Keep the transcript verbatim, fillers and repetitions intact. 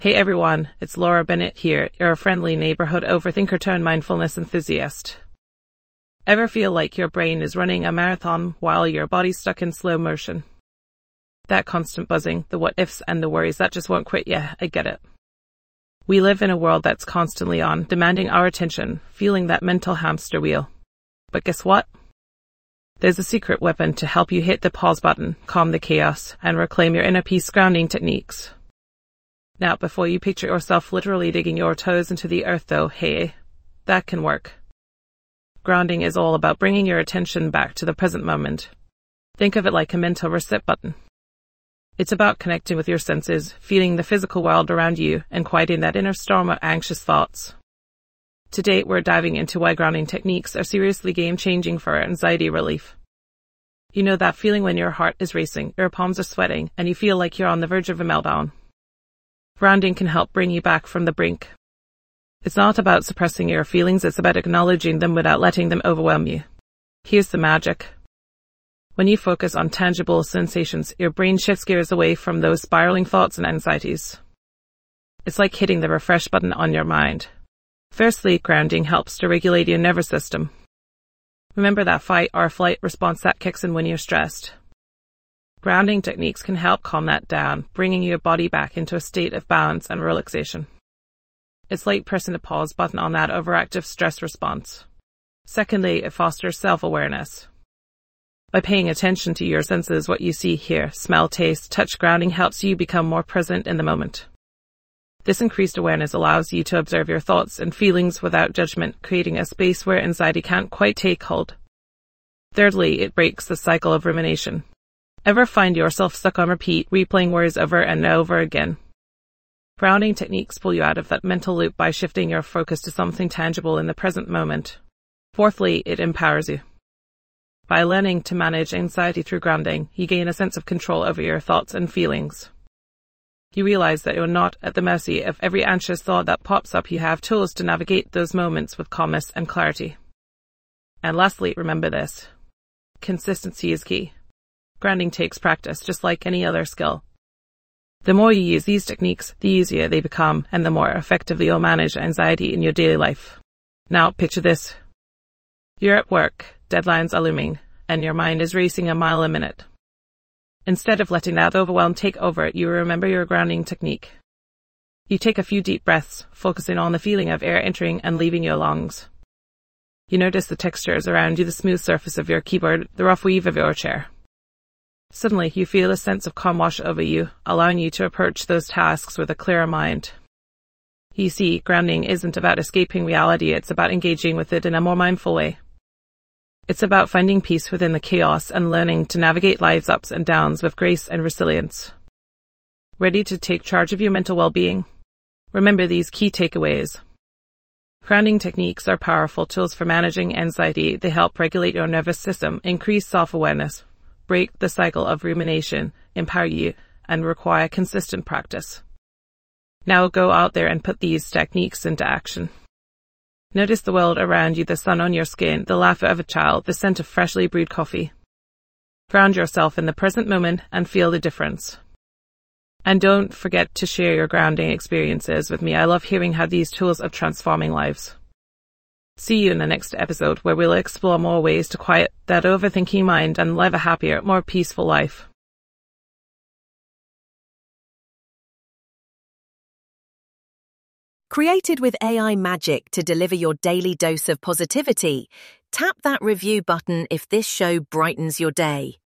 Hey everyone, it's Laura Bennett here, your friendly neighborhood overthinker turned mindfulness enthusiast. Ever feel like your brain is running a marathon while your body's stuck in slow motion? That constant buzzing, the what-ifs and the worries that just won't quit, yeah, I get it. We live in a world that's constantly on, demanding our attention, feeling that mental hamster wheel. But guess what? There's a secret weapon to help you hit the pause button, calm the chaos, and reclaim your inner peace. Grounding techniques. Now, before you picture yourself literally digging your toes into the earth though, hey, that can work. Grounding is all about bringing your attention back to the present moment. Think of it like a mental reset button. It's about connecting with your senses, feeling the physical world around you, and quieting that inner storm of anxious thoughts. Today, we're diving into why grounding techniques are seriously game-changing for anxiety relief. You know that feeling when your heart is racing, your palms are sweating, and you feel like you're on the verge of a meltdown? Grounding can help bring you back from the brink. It's not about suppressing your feelings, it's about acknowledging them without letting them overwhelm you. Here's the magic. When you focus on tangible sensations, your brain shifts gears away from those spiraling thoughts and anxieties. It's like hitting the refresh button on your mind. Firstly, grounding helps to regulate your nervous system. Remember that fight or flight response that kicks in when you're stressed? Grounding techniques can help calm that down, bringing your body back into a state of balance and relaxation. It's like pressing the pause button on that overactive stress response. Secondly, it fosters self-awareness. By paying attention to your senses, what you see, hear, smell, taste, touch, grounding helps you become more present in the moment. This increased awareness allows you to observe your thoughts and feelings without judgment, creating a space where anxiety can't quite take hold. Thirdly, it breaks the cycle of rumination. Ever find yourself stuck on repeat, replaying worries over and over again? Grounding techniques pull you out of that mental loop by shifting your focus to something tangible in the present moment. Fourthly, it empowers you. By learning to manage anxiety through grounding, you gain a sense of control over your thoughts and feelings. You realize that you're not at the mercy of every anxious thought that pops up. You have tools to navigate those moments with calmness and clarity. And lastly, remember this. Consistency is key. Grounding takes practice, just like any other skill. The more you use these techniques, the easier they become, and the more effectively you'll manage anxiety in your daily life. Now, picture this. You're at work, deadlines are looming, and your mind is racing a mile a minute. Instead of letting that overwhelm take over, you remember your grounding technique. You take a few deep breaths, focusing on the feeling of air entering and leaving your lungs. You notice the textures around you, the smooth surface of your keyboard, the rough weave of your chair. Suddenly, you feel a sense of calm wash over you, allowing you to approach those tasks with a clearer mind. You see, grounding isn't about escaping reality, it's about engaging with it in a more mindful way. It's about finding peace within the chaos and learning to navigate life's ups and downs with grace and resilience. Ready to take charge of your mental well-being? Remember these key takeaways. Grounding techniques are powerful tools for managing anxiety. They help regulate your nervous system, increase self-awareness, break the cycle of rumination, empower you, and require consistent practice. Now go out there and put these techniques into action. Notice the world around you, the sun on your skin, the laughter of a child, the scent of freshly brewed coffee. Ground yourself in the present moment and feel the difference. And don't forget to share your grounding experiences with me. I love hearing how these tools are transforming lives. See you in the next episode, where we'll explore more ways to quiet that overthinking mind and live a happier, more peaceful life. Created with A I magic to deliver your daily dose of positivity, tap that review button if this show brightens your day.